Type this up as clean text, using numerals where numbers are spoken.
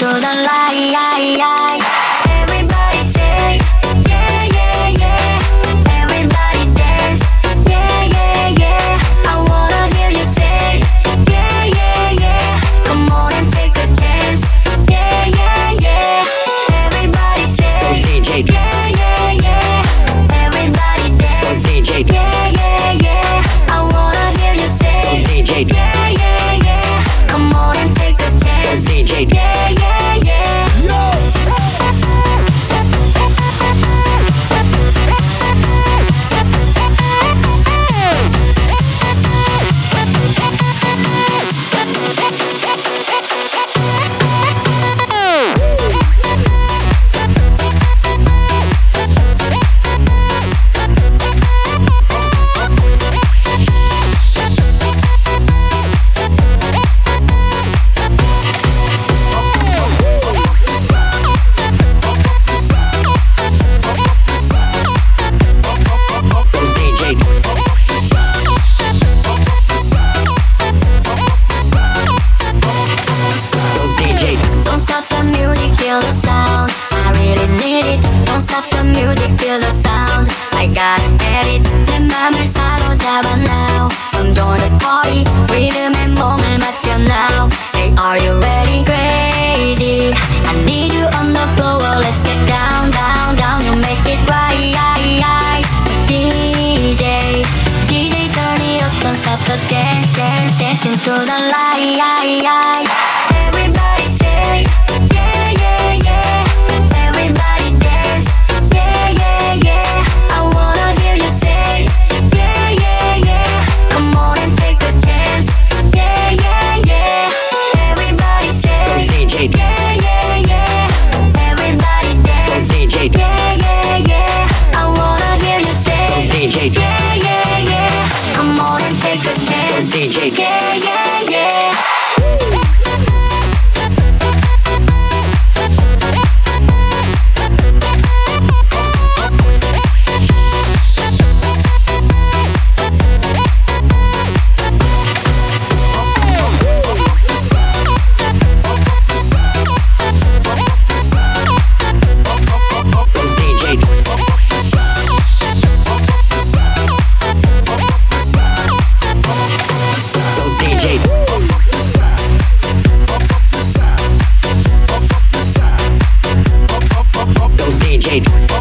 to the light. Everybody say, yeah, yeah, yeah. Everybody dance, yeah, yeah, yeah. I wanna hear you say, yeah, yeah, yeah. Come on and take a chance, yeah, yeah, yeah. Everybody say, DJ, yeah, yeah, yeah. Everybody dance, DJ, yeah, yeah, yeah. I wanna hear you say, DJ, yeah, yeah, yeah. Come on and take a chance, DJ, yeah, yeah, yeah. Don't stop the music, feel the sound. I really need it. Don't stop the music, feel the sound. I gotta get it. 내 맘을 사로잡아 now. Come join the party. 리듬에 몸을 맡겨 now. Hey, are you ready? Crazy. I need you on the floor. Let's get down, down, down. You make it right. DJ, turn it up. Don't stop the dance, dance, dance into the light. Everybody say, yeah, yeah, yeah. Everybody dance, yeah, yeah, yeah. I wanna hear you say, yeah, yeah, yeah. Come on and take a chance, yeah, yeah, yeah. Everybody say, DJ, yeah, yeah, yeah. Everybody dance, DJ, yeah, yeah, yeah. I wanna hear you say, DJ, yeah, yeah, yeah. Come on and take a chance, DJ, yeah, yeah, yeah. DJ, DJ.